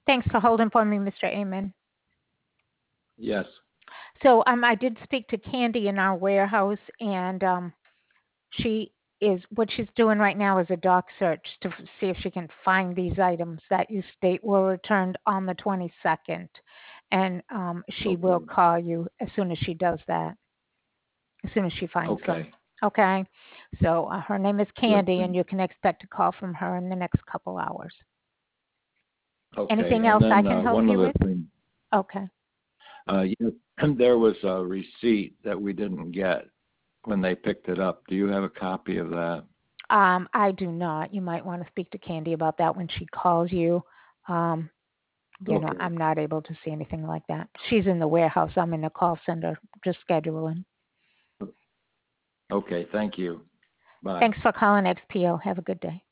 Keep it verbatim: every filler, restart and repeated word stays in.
Thanks for holding for me, Mister Amen. Yes. So um, I did speak to Candy in our warehouse, and um, she is what she's doing right now is a doc search to f- see if she can find these items that you state were returned on the twenty-second, and um, she will Okay. call you as soon as she does that, as soon as she finds them. Okay. Okay, so uh, her name is Good. Candy, and you can expect a call from her in the next couple hours. Okay. Anything And else I then can uh, help one you other with? thing. Okay. Uh, you there was a receipt that we didn't get when they picked it up. Do you have a copy of that? Um, I do not. You might want to speak to Candy about that when she calls you. Um, you know, Okay. I'm not able to see anything like that. She's in the warehouse. I'm in the call center, just scheduling. Okay. Thank you. Bye. Thanks for calling X P O. Have a good day.